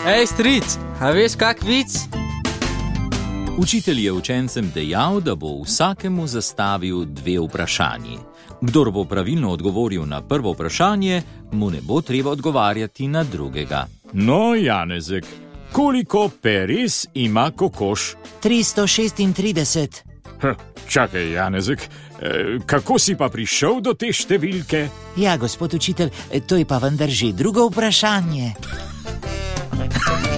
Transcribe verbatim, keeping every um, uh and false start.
Ej, stric, a veš kak vic? Učitelj je učencem dejal, da bo vsakemu zastavil dve vprašanji. Kdor bo pravilno odgovoril na prvo vprašanje, mu ne bo treba odgovarjati na drugega. No, Janezek, koliko peres ima kokoš? tristo šestintrideset. Hm, čakaj, Janezek, kako si pa prišel do te številke? Ja, gospod učitelj, to je pa vendar že drugo vprašanje.